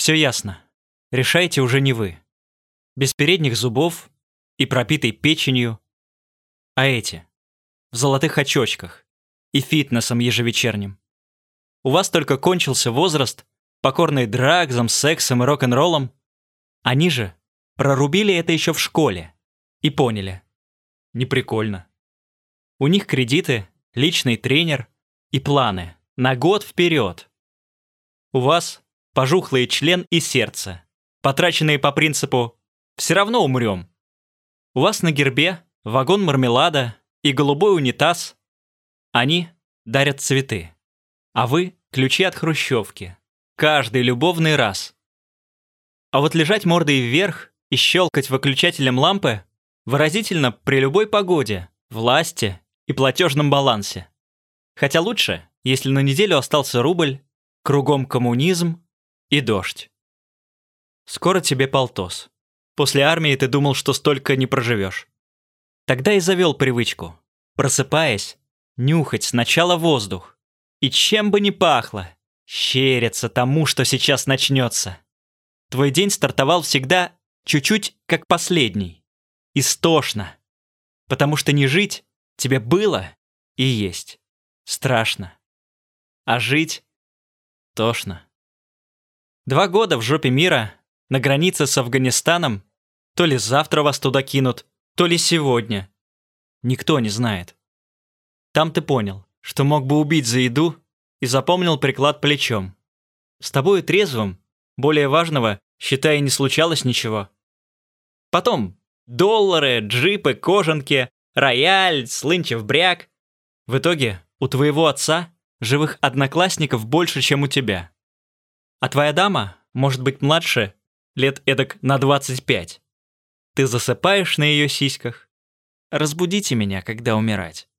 Все ясно. Решайте уже не вы. Без передних зубов и пропитой печенью, а эти, в золотых очочках и фитнесом ежевечерним. У вас только кончился возраст, покорный драгзам, сексом и рок-н-роллом. Они же прорубили это еще в школе и поняли. Неприкольно. У них кредиты, личный тренер и планы на год вперед. У вас пожухлый член и сердце, потраченные по принципу «все равно умрем». У вас на гербе вагон мармелада и голубой унитаз. Они дарят цветы, а вы – ключи от хрущевки. Каждый любовный раз. А вот лежать мордой вверх и щелкать выключателем лампы выразительно при любой погоде, власти и платежном балансе. Хотя лучше, если на неделю остался рубль, кругом коммунизм и дождь. Скоро тебе полтос. После армии ты думал, что столько не проживешь. Тогда и завел привычку, просыпаясь, нюхать сначала воздух. И чем бы ни пахло, щериться тому, что сейчас начнется. Твой день стартовал всегда чуть-чуть как последний. Истошно. Потому что не жить тебе было и есть. Страшно. А жить тошно. 2 года в жопе мира, на границе с Афганистаном, то ли завтра вас туда кинут, то ли сегодня. Никто не знает. Там ты понял, что мог бы убить за еду и запомнил приклад плечом. С тобой трезвым, более важного, считай, не случалось ничего. Потом доллары, джипы, кожанки, рояль, слынчев бряк. В итоге у твоего отца живых одноклассников больше, чем у тебя. А твоя дама, может быть, младше, лет эдак на 25. Ты засыпаешь на ее сиськах. Разбудите меня, когда умирать.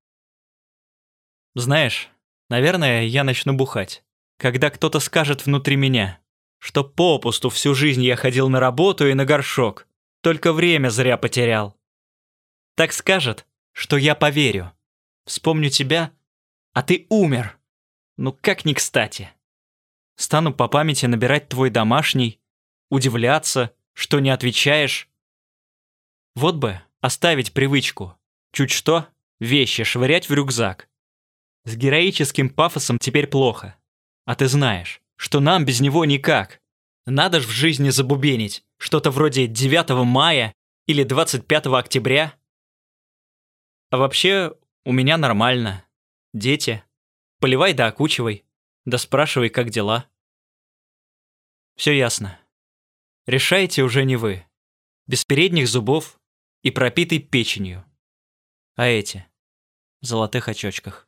Знаешь, наверное, я начну бухать, когда кто-то скажет внутри меня, что попусту всю жизнь я ходил на работу и на горшок, только время зря потерял. Так скажет, что я поверю. Вспомню тебя, а ты умер. Ну как ни кстати. Стану по памяти набирать твой домашний, удивляться, что не отвечаешь. Вот бы оставить привычку, чуть что, вещи швырять в рюкзак. С героическим пафосом теперь плохо. А ты знаешь, что нам без него никак. Надо ж в жизни забубенить что-то вроде 9 мая или 25 октября. А вообще, у меня нормально. Дети. Поливай да окучивай. Да спрашивай, как дела. Все ясно. Решайте уже не вы. Без передних зубов и пропитой печенью. А эти в золотых очочках.